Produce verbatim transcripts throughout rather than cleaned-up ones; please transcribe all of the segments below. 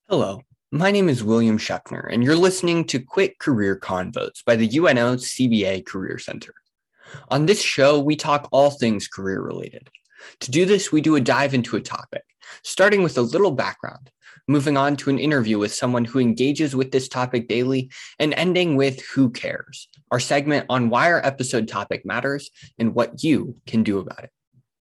Hello, my name is William Schechner, and you're listening to Quick Career Convos by the U N O C B A Career Center. On this show, we talk all things career related. To do this, we do a dive into a topic, starting with a little background, moving on to an interview with someone who engages with this topic daily, and ending with Who Cares, our segment on why our episode topic matters and what you can do about it.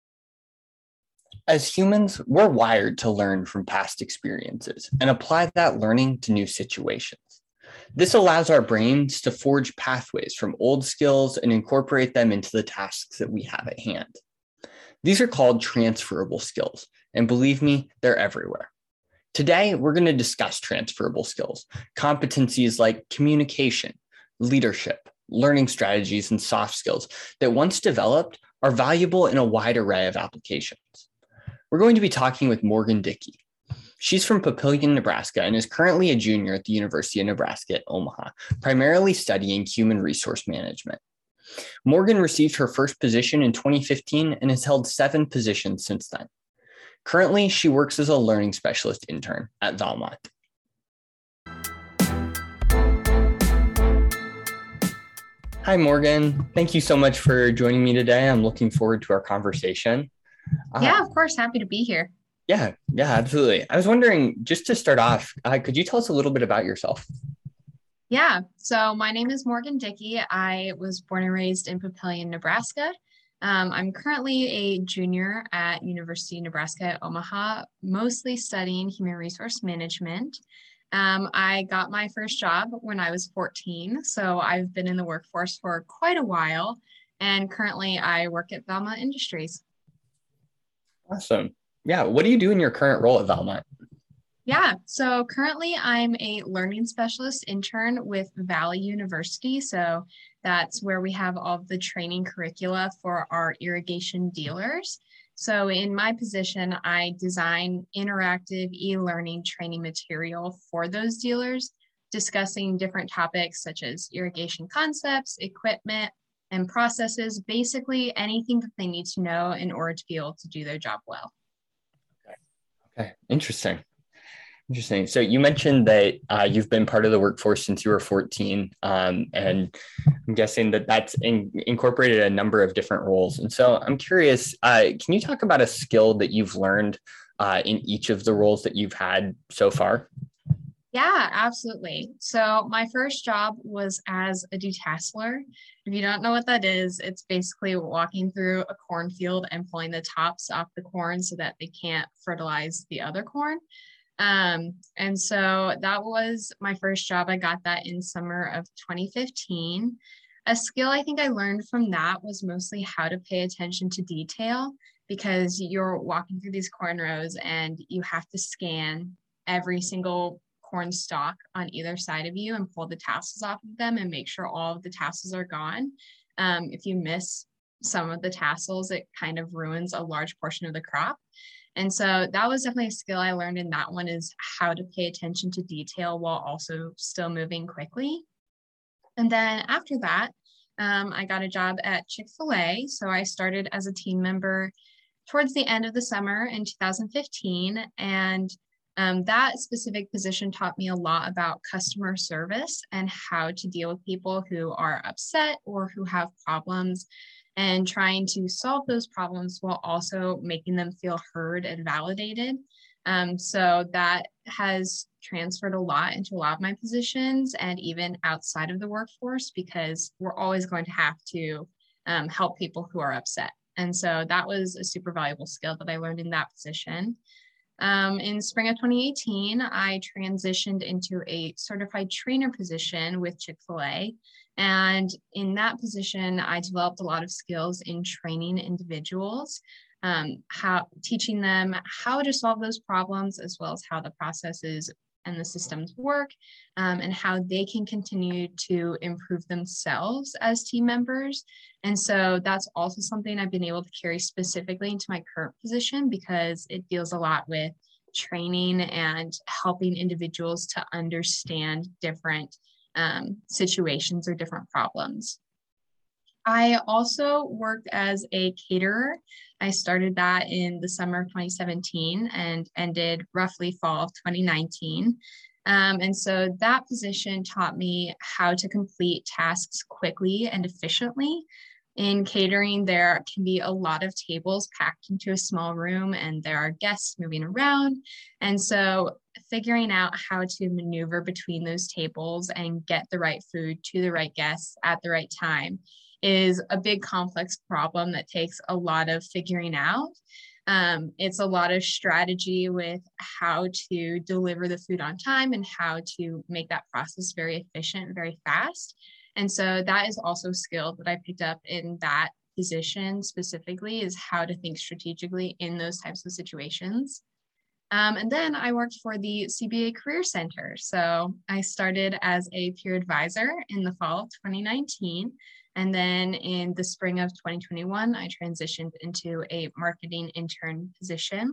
As humans, we're wired to learn from past experiences and apply that learning to new situations. This allows our brains to forge pathways from old skills and incorporate them into the tasks that we have at hand. These are called transferable skills, and believe me, they're everywhere. Today, we're going to discuss transferable skills, competencies like communication, leadership, learning strategies, and soft skills that once developed are valuable in a wide array of applications. We're going to be talking with Morgan Dickey. She's from Papillion, Nebraska, and is currently a junior at the University of Nebraska at Omaha, primarily studying human resource management. Morgan received her first position in twenty fifteen and has held seven positions since then. Currently, she works as a learning specialist intern at Valmont. Hi, Morgan. Thank you so much for joining me today. I'm looking forward to our conversation. Yeah, uh, of course. Happy to be here. Yeah, yeah, absolutely. I was wondering, just to start off, uh, could you tell us a little bit about yourself? Yeah, so my name is Morgan Dickey. I was born and raised in Papillion, Nebraska. Um, I'm currently a junior at University of Nebraska at Omaha, mostly studying human resource management. Um, I got my first job when I was fourteen, so I've been in the workforce for quite a while, and currently I work at Valmont Industries. Awesome. Yeah. What do you do in your current role at Valmont? Yeah. So currently I'm a learning specialist intern with Valley University. So that's where we have all of the training curricula for our irrigation dealers. So in my position, I design interactive e-learning training material for those dealers, discussing different topics such as irrigation concepts, equipment, and processes, basically anything that they need to know in order to be able to do their job well. Okay. Okay. Interesting. Interesting. So you mentioned that uh, you've been part of the workforce since you were fourteen, um, and I'm guessing that that's in, incorporated a number of different roles. And so I'm curious, uh, can you talk about a skill that you've learned uh, in each of the roles that you've had so far? Yeah, absolutely. So my first job was as a detasseler. If you don't know what that is, it's basically walking through a cornfield and pulling the tops off the corn so that they can't fertilize the other corn. Um, and so that was my first job. I got that in summer of twenty fifteen. A skill I think I learned from that was mostly how to pay attention to detail, because you're walking through these corn rows and you have to scan every single corn stalk on either side of you and pull the tassels off of them and make sure all of the tassels are gone. Um, if you miss some of the tassels, it kind of ruins a large portion of the crop. And so that was definitely a skill I learned in that one, is how to pay attention to detail while also still moving quickly. And then after that, um, I got a job at Chick-fil-A. So I started as a team member towards the end of the summer in two thousand fifteen. And Um, that specific position taught me a lot about customer service and how to deal with people who are upset or who have problems, and trying to solve those problems while also making them feel heard and validated. Um, so that has transferred a lot into a lot of my positions and even outside of the workforce, because we're always going to have to um, help people who are upset. And so that was a super valuable skill that I learned in that position. Um, in spring of twenty eighteen, I transitioned into a certified trainer position with Chick-fil-A. And in that position, I developed a lot of skills in training individuals, um, how teaching them how to solve those problems, as well as how the processes and the systems work, um, and how they can continue to improve themselves as team members. And so that's also something I've been able to carry specifically into my current position, because it deals a lot with training and helping individuals to understand different um, situations or different problems. I also worked as a caterer. I started that in the summer of twenty seventeen and ended roughly fall of twenty nineteen. Um, and so that position taught me how to complete tasks quickly and efficiently. In catering, there can be a lot of tables packed into a small room, and there are guests moving around. And so figuring out how to maneuver between those tables and get the right food to the right guests at the right time is a big complex problem that takes a lot of figuring out. Um, it's a lot of strategy with how to deliver the food on time and how to make that process very efficient, very fast. And so that is also a skill that I picked up in that position specifically, is how to think strategically in those types of situations. Um, and then I worked for the C B A Career Center. So I started as a peer advisor in the fall of twenty nineteen. And then in the spring of twenty twenty-one, I transitioned into a marketing intern position.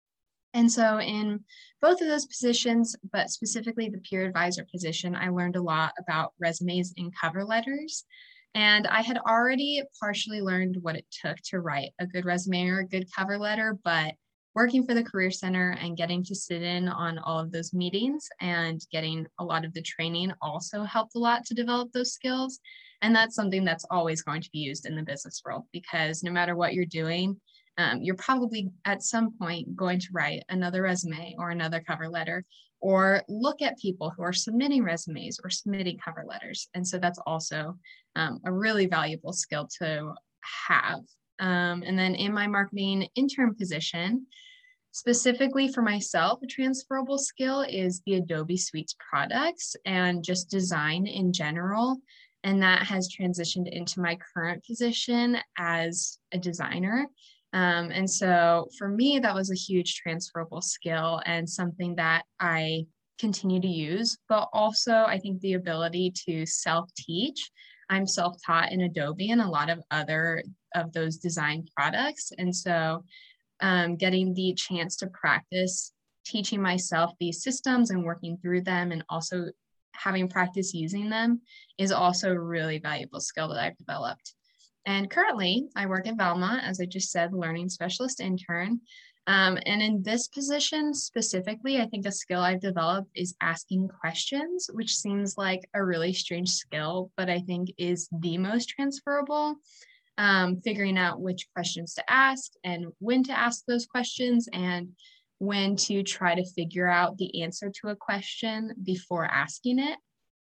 And so in both of those positions, but specifically the peer advisor position, I learned a lot about resumes and cover letters. And I had already partially learned what it took to write a good resume or a good cover letter, but working for the Career Center and getting to sit in on all of those meetings and getting a lot of the training also helped a lot to develop those skills. And that's something that's always going to be used in the business world, because no matter what you're doing, um, you're probably at some point going to write another resume or another cover letter, or look at people who are submitting resumes or submitting cover letters. And so that's also um, a really valuable skill to have. Um, and then in my marketing intern position, specifically for myself, a transferable skill is the Adobe Suites products and just design in general. And that has transitioned into my current position as a designer. Um, and so for me, that was a huge transferable skill and something that I continue to use, but also I think the ability to self-teach. I'm self-taught in Adobe and a lot of other of those design products. And so um, getting the chance to practice teaching myself these systems and working through them, and also having practice using them, is also a really valuable skill that I've developed. And currently I work at Velma, as I just said, learning specialist intern. Um, and in this position specifically, I think a skill I've developed is asking questions, which seems like a really strange skill, but I think is the most transferable. Um, figuring out which questions to ask and when to ask those questions, and when to try to figure out the answer to a question before asking it.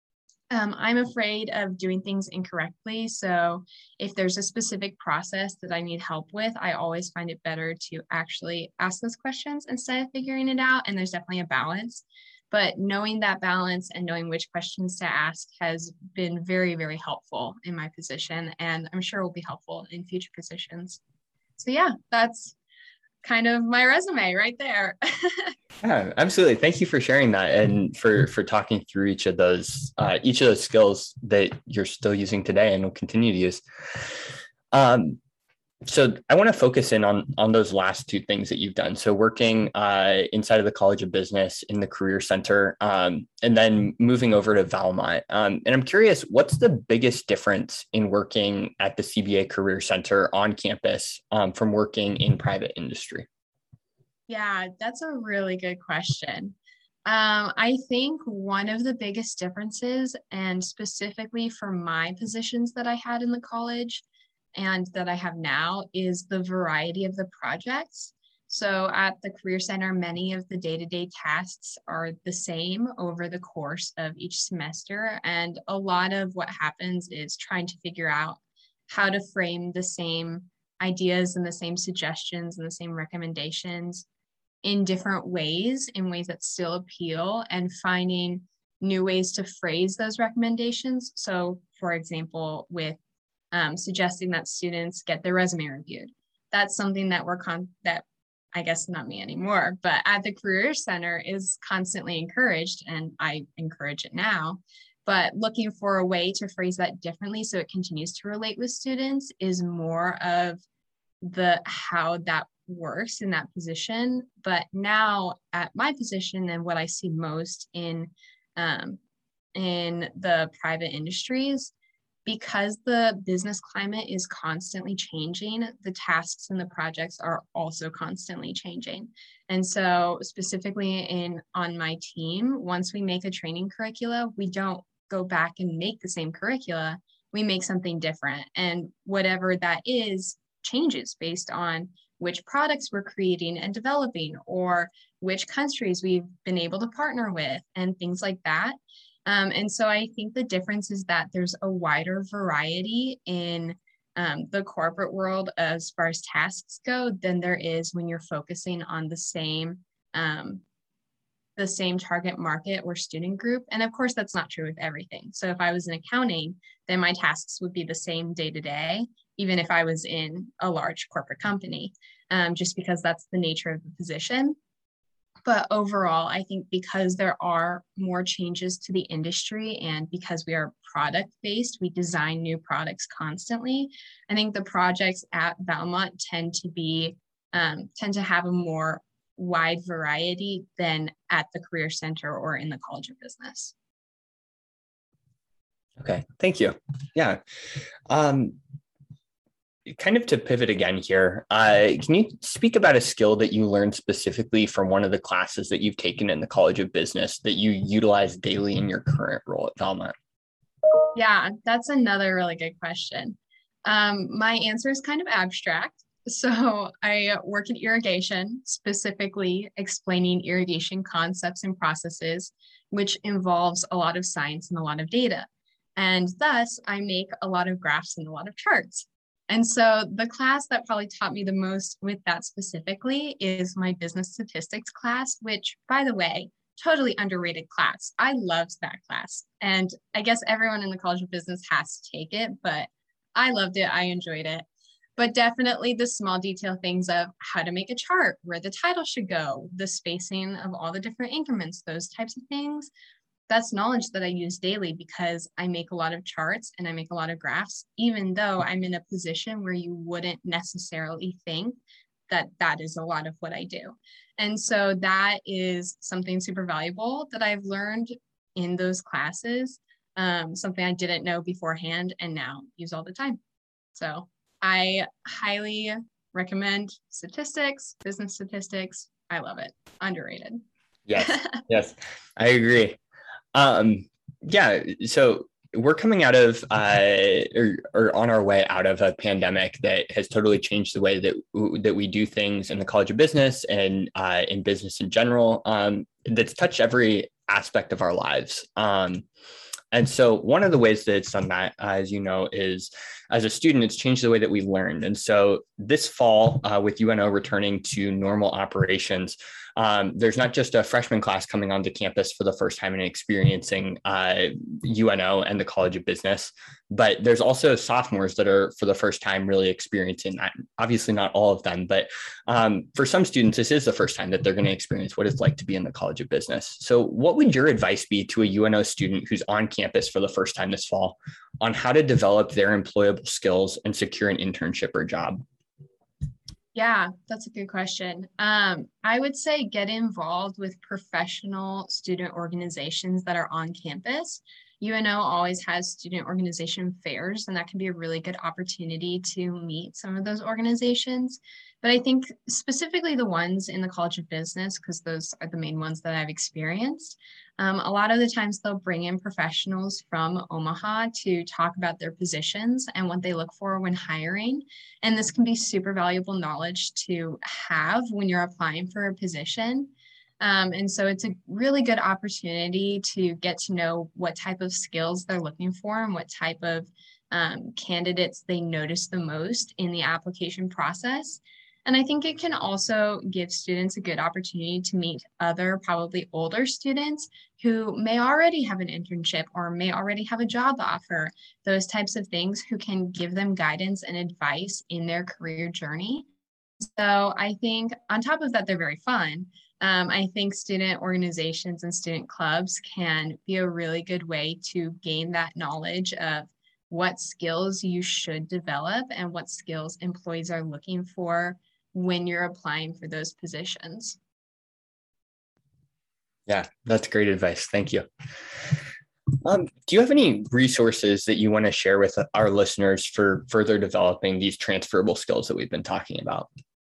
Um, I'm afraid of doing things incorrectly. So if there's a specific process that I need help with, I always find it better to actually ask those questions instead of figuring it out. And there's definitely a balance. But knowing that balance and knowing which questions to ask has been very, very helpful in my position. And I'm sure will be helpful in future positions. So yeah, that's kind of my resume right there. Yeah, absolutely. Thank you for sharing that, and for for talking through each of those uh, each of those skills that you're still using today and will continue to use. Um, so I want to focus in on on those last two things that you've done. So working uh, inside of the College of Business in the Career Center, um, and then moving over to Valmont. Um, and I'm curious, what's the biggest difference in working at the C B A Career Center on campus um, from working in private industry? Yeah, that's a really good question. Um, I think one of the biggest differences, and specifically for my positions that I had in the college and that I have now, is the variety of the projects. So at the Career Center, many of the day-to-day tasks are the same over the course of each semester. And a lot of what happens is trying to figure out how to frame the same ideas and the same suggestions and the same recommendations in different ways, in ways that still appeal, and finding new ways to phrase those recommendations. So for example, with um, suggesting that students get their resume reviewed, that's something that we're con that I guess not me anymore, but at the Career Center is constantly encouraged, and I encourage it now. But looking for a way to phrase that differently so it continues to relate with students is more of the how that works in that position. But now at my position, and what I see most in um, in the private industries, because the business climate is constantly changing, the tasks and the projects are also constantly changing. And so specifically in on my team, once we make a training curricula, we don't go back and make the same curricula, we make something different. And whatever that is changes based on which products we're creating and developing, or which countries we've been able to partner with, and things like that. Um, and so I think the difference is that there's a wider variety in um, the corporate world as far as tasks go than there is when you're focusing on the same um, the same target market or student group. And of course, that's not true with everything. So if I was in accounting, then my tasks would be the same day to day, even if I was in a large corporate company, um, just because that's the nature of the position. But overall, I think because there are more changes to the industry and because we are product-based, we design new products constantly. I think the projects at Valmont tend to be, um, tend to have a more wide variety than at the Career Center or in the College of Business. Okay, thank you. Yeah. Um, kind of to pivot again here, uh, can you speak about a skill that you learned specifically from one of the classes that you've taken in the College of Business that you utilize daily in your current role at Valmont? Yeah, that's another really good question. Um, my answer is kind of abstract. So I work in irrigation, specifically explaining irrigation concepts and processes, which involves a lot of science and a lot of data. And thus, I make a lot of graphs and a lot of charts. And so the class that probably taught me the most with that specifically is my business statistics class, which, by the way, totally underrated class. I loved that class. And I guess everyone in the College of Business has to take it, but I loved it. I enjoyed it. But definitely the small detail things of how to make a chart, where the title should go, the spacing of all the different increments, those types of things. That's knowledge that I use daily because I make a lot of charts and I make a lot of graphs, even though I'm in a position where you wouldn't necessarily think that that is a lot of what I do. And so that is something super valuable that I've learned in those classes, um, something I didn't know beforehand and now use all the time. So I highly recommend statistics, business statistics. I love it. Underrated. Yes, yes, I agree. Um, yeah, so we're coming out of uh, or, or on our way out of a pandemic that has totally changed the way that that we do things in the College of Business and uh, in business in general. Um, that's touched every aspect of our lives. Um, And so one of the ways that it's done that, uh, as you know, is as a student, it's changed the way that we learned. And so this fall, uh, with U N O returning to normal operations, um, there's not just a freshman class coming onto campus for the first time and experiencing uh, U N O and the College of Business, but there's also sophomores that are for the first time really experiencing that. Obviously not all of them, but um, for some students, this is the first time that they're going to experience what it's like to be in the College of Business. So what would your advice be to a U N O student who's on campus for the first time this fall on how to develop their employable skills and secure an internship or job? Yeah, that's a good question. Um, I would say get involved with professional student organizations that are on campus. U N O always has student organization fairs, and that can be a really good opportunity to meet some of those organizations. But I think specifically the ones in the College of Business, because those are the main ones that I've experienced, um, a lot of the times they'll bring in professionals from Omaha to talk about their positions and what they look for when hiring. And this can be super valuable knowledge to have when you're applying for a position. Um, and so it's a really good opportunity to get to know what type of skills they're looking for and what type of um, candidates they notice the most in the application process. And I think it can also give students a good opportunity to meet other, probably older students who may already have an internship or may already have a job offer, those types of things, who can give them guidance and advice in their career journey. So I think on top of that, they're very fun. Um, I think student organizations and student clubs can be a really good way to gain that knowledge of what skills you should develop and what skills employees are looking for when you're applying for those positions. Yeah, that's great advice. Thank you. Um, do you have any resources that you want to share with our listeners for further developing these transferable skills that we've been talking about?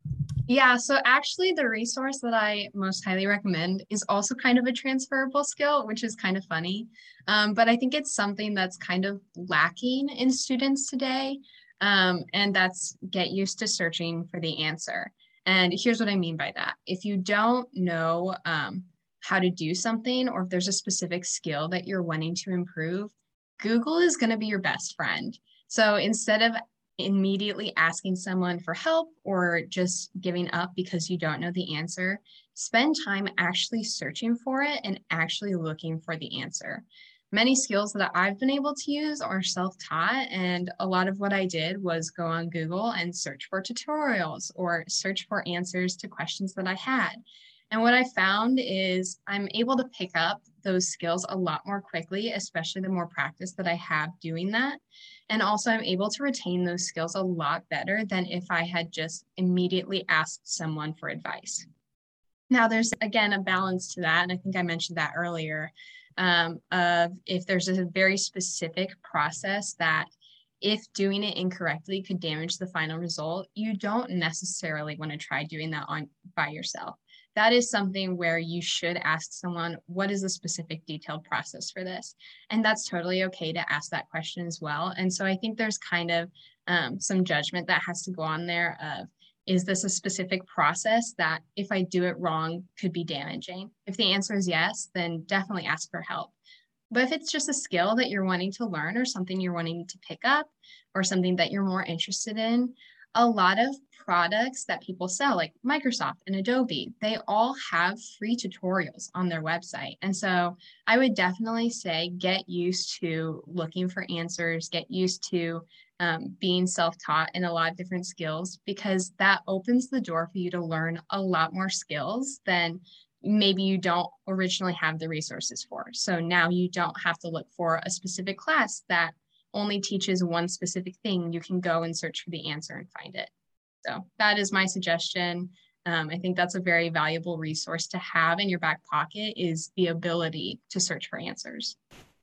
Yeah, so actually the resource that I most highly recommend is also kind of a transferable skill, which is kind of funny. Um, but I think it's something that's kind of lacking in students today. Um, and that's get used to searching for the answer. And here's what I mean by that. If you don't know um, how to do something, or if there's a specific skill that you're wanting to improve, Google is going to be your best friend. So instead of immediately asking someone for help or just giving up because you don't know the answer, spend time actually searching for it and actually looking for the answer. Many skills that I've been able to use are self-taught, and a lot of what I did was go on Google and search for tutorials or search for answers to questions that I had. And what I found is I'm able to pick up those skills a lot more quickly, especially the more practice that I have doing that. And also I'm able to retain those skills a lot better than if I had just immediately asked someone for advice. Now there's, again, a balance to that. And I think I mentioned that earlier, um, of if there's a very specific process that if doing it incorrectly could damage the final result, you don't necessarily want to try doing that on by yourself. That is something where you should ask someone, what is the specific detailed process for this? And that's totally okay to ask that question as well. And so I think there's kind of um, some judgment that has to go on there of, is this a specific process that if I do it wrong could be damaging? If the answer is yes, then definitely ask for help. But if it's just a skill that you're wanting to learn or something you're wanting to pick up or something that you're more interested in, a lot of products that people sell, like Microsoft and Adobe, they all have free tutorials on their website. And so I would definitely say get used to looking for answers, get used to um, being self-taught in a lot of different skills, because that opens the door for you to learn a lot more skills than maybe you don't originally have the resources for. So now you don't have to look for a specific class that only teaches one specific thing. You can go and search for the answer and find it. So that is my suggestion. Um, I think that's a very valuable resource to have in your back pocket, is the ability to search for answers.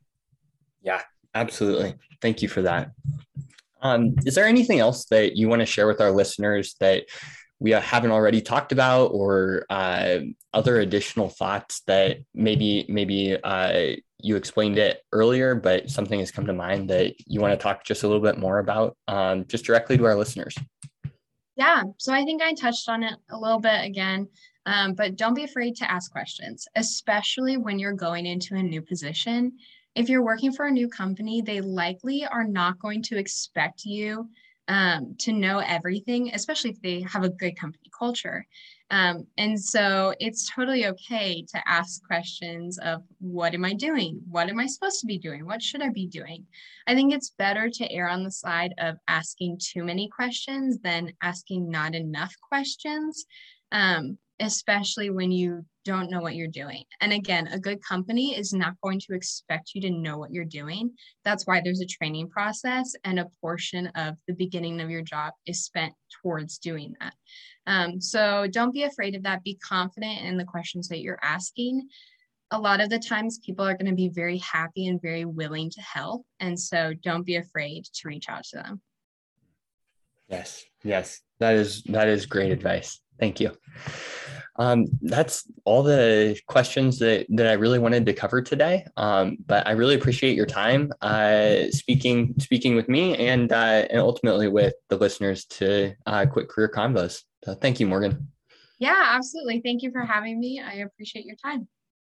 Yeah, absolutely. Thank you for that. Um, is there anything else that you want to share with our listeners that we haven't already talked about, or uh, other additional thoughts that maybe maybe uh, you explained it earlier, but something has come to mind that you want to talk just a little bit more about, um, just directly to our listeners? Yeah, so I think I touched on it a little bit again, um, but don't be afraid to ask questions, especially when you're going into a new position. If you're working for a new company, they likely are not going to expect you um, to know everything, especially if they have a good company culture. Um, and so it's totally okay to ask questions of, what am I doing? What am I supposed to be doing? What should I be doing? I think it's better to err on the side of asking too many questions than asking not enough questions, um, especially when you don't know what you're doing. And again, a good company is not going to expect you to know what you're doing. That's why there's a training process, and a portion of the beginning of your job is spent towards doing that. Um, so don't be afraid of that. Be confident in the questions that you're asking. A lot of the times people are going to be very happy and very willing to help. And so don't be afraid to reach out to them. Yes, yes, that is, that is great advice. Thank you. Um, that's all the questions that, that I really wanted to cover today. Um, but I really appreciate your time uh, speaking speaking with me and uh, and ultimately with the listeners to uh, Quick Career Convos. So thank you, Morgan. Yeah, absolutely. Thank you for having me. I appreciate your time.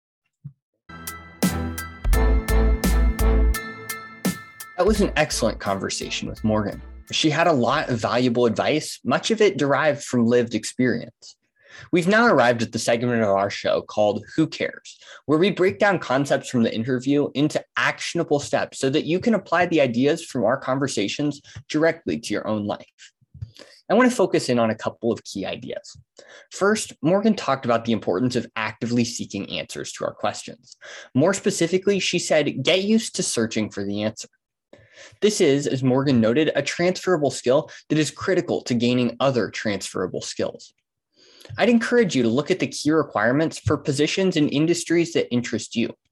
That was an excellent conversation with Morgan. She had a lot of valuable advice, much of it derived from lived experience. We've now arrived at the segment of our show called Who Cares?, where we break down concepts from the interview into actionable steps so that you can apply the ideas from our conversations directly to your own life. I want to focus in on a couple of key ideas. First, Morgan talked about the importance of actively seeking answers to our questions. More specifically, she said, get used to searching for the answer. This is, as Morgan noted, a transferable skill that is critical to gaining other transferable skills. I'd encourage you to look at the key requirements for positions in industries that interest you.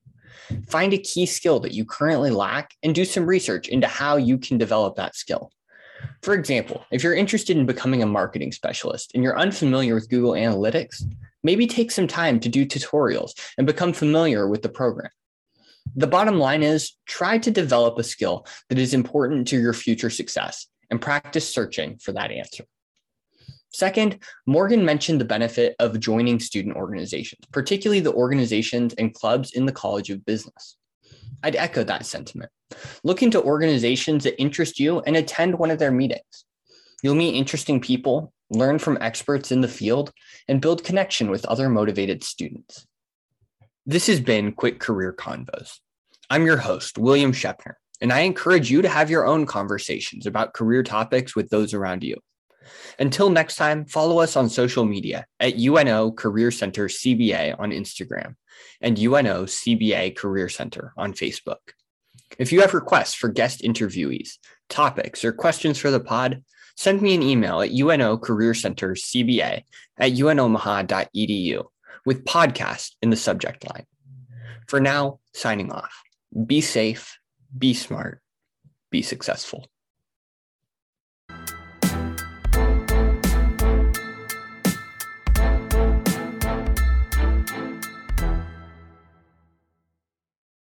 Find a key skill that you currently lack and do some research into how you can develop that skill. For example, if you're interested in becoming a marketing specialist and you're unfamiliar with Google Analytics, maybe take some time to do tutorials and become familiar with the program. The bottom line is, try to develop a skill that is important to your future success and practice searching for that answer. Second, Morgan mentioned the benefit of joining student organizations, particularly the organizations and clubs in the College of Business. I'd echo that sentiment. Look into organizations that interest you and attend one of their meetings. You'll meet interesting people, learn from experts in the field, and build connection with other motivated students. This has been Quick Career Convos. I'm your host, William Shepner, and I encourage you to have your own conversations about career topics with those around you. Until next time, follow us on social media at U N O Career Center C B A on Instagram and U N O C B A Career Center on Facebook. If you have requests for guest interviewees, topics, or questions for the pod, send me an email at U N O Career Center C B A at U N Omaha dot E D U with podcast in the subject line. For now, signing off. Be safe, be smart, be successful.